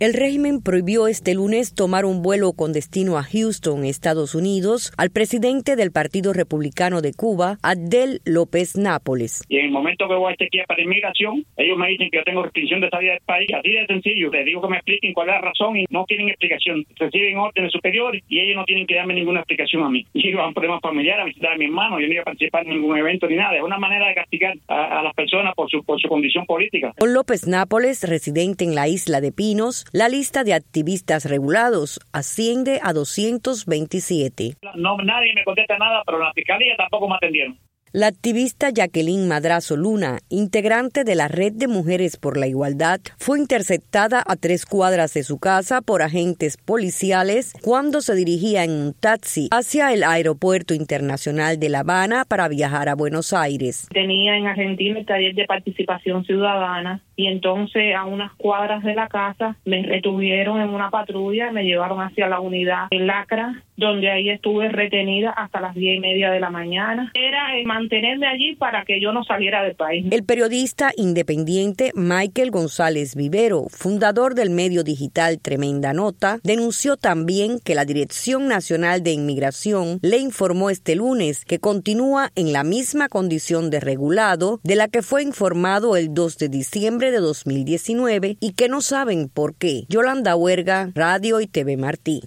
El régimen prohibió este lunes tomar un vuelo con destino a Houston, Estados Unidos, al presidente del Partido Republicano de Cuba, Abdel López Nápoles. Y en el momento que voy a chequear para inmigración, ellos me dicen que yo tengo restricción de salida del país. Así de sencillo. Les digo que me expliquen cuál es la razón y no tienen explicación. Reciben órdenes superiores y ellos no tienen que darme ninguna explicación a mí. Y iba a un problema familiar a visitar a mi hermano. Yo no iba a participar en ningún evento ni nada. Es una manera de castigar a las personas por su condición política. Con López Nápoles, residente en la isla de Pinos, la lista de activistas regulados asciende a 227. No, nadie me contesta nada, pero la fiscalía tampoco me atendieron. La activista Jacqueline Madrazo Luna, integrante de la Red de Mujeres por la Igualdad, fue interceptada a 3 cuadras de su casa por agentes policiales cuando se dirigía en un taxi hacia el Aeropuerto Internacional de La Habana para viajar a Buenos Aires. Tenía en Argentina el taller de participación ciudadana y entonces a unas cuadras de la casa me retuvieron en una patrulla, me llevaron hacia la unidad de Lacra, donde ahí estuve retenida hasta las 10:30 de la mañana. Era mantenerme allí para que yo no saliera del país. El periodista independiente Michael González Vivero, fundador del medio digital Tremenda Nota, denunció también que la Dirección Nacional de Inmigración le informó este lunes que continúa en la misma condición de regulado de la que fue informado el 2 de diciembre de 2019 y que no saben por qué. Yolanda Huerga, Radio y TV Martí.